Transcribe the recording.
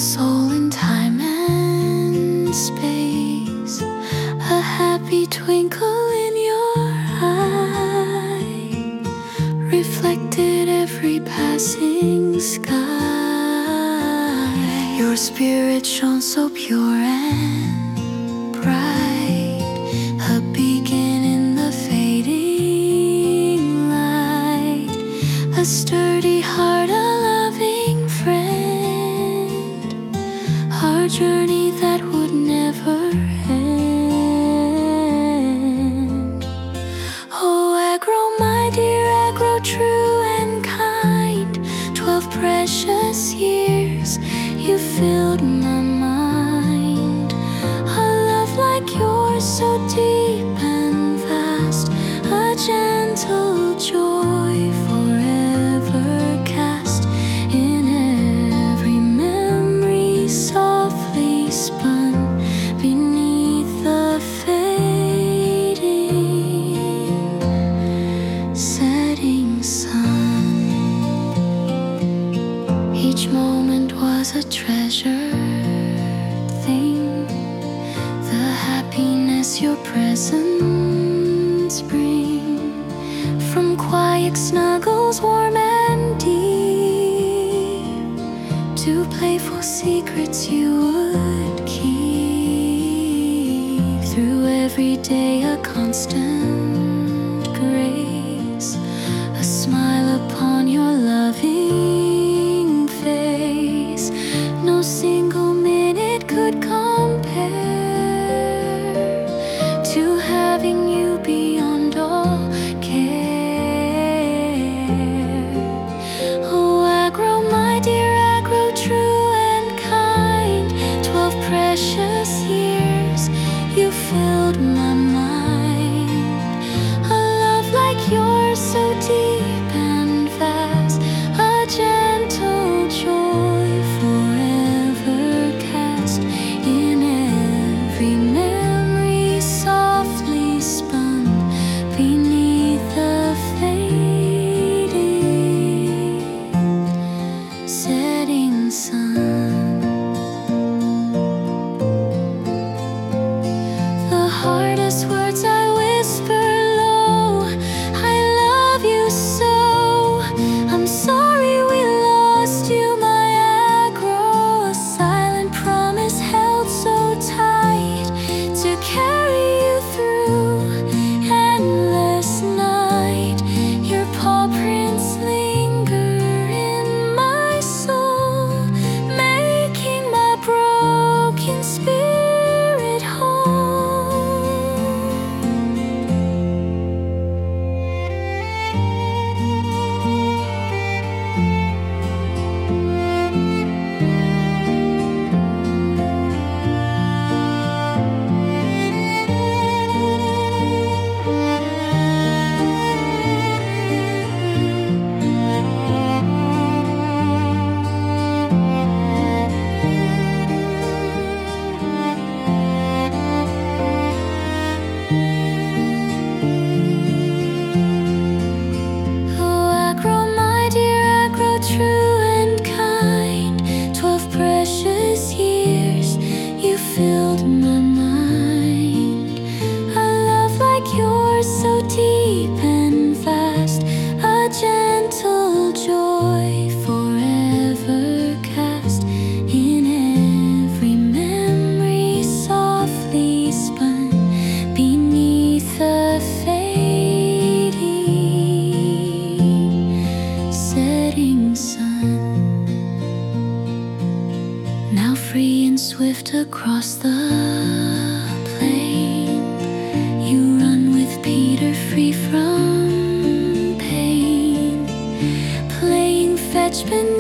soul in time and space, a happy twinkle in your eye reflected every passing sky. Your spirit shone so pure and bright, a beacon in the fading light, a sturdy heart, a loving friend, our journey that would never end. Oh, Agro, my dear Agro, true and kind, 12 precious years you filled my mind. A love like yours, so deep and vast, a gentle joy forever cast in every memory softly spun beneath the fading setting sun. Each moment was a treasured thing, the happiness your presence bring, from quiet snuggles warm and deep to playful secrets you would keep. Through every day a constant grace, a smile upon your loving face. No single minute could compare to having you beyond all care. Oh, Agro, my dear Agro, true and kind, 12 precious years you filled my mind. A love like yours, so deep and vast, a gentle joy forever cast in every memory softly spun beneath the fading setting sun. The hardest words I whisper low, I love you so. I'm sorry we lost you, my Agro. A silent promise held so tight to carry you through endless night. Your paw prints linger in my soul, making my broken spirit whole. Oh, Agro, my dear Agro, true and kind, 12 precious years you filled my mind. A love like yours, so deep and vast, a gentle joy forever cast in every memory softly spun beneath the fading setting sun. Now free and swift across the plain, you run with Peter, free from pain, playing fetch beneath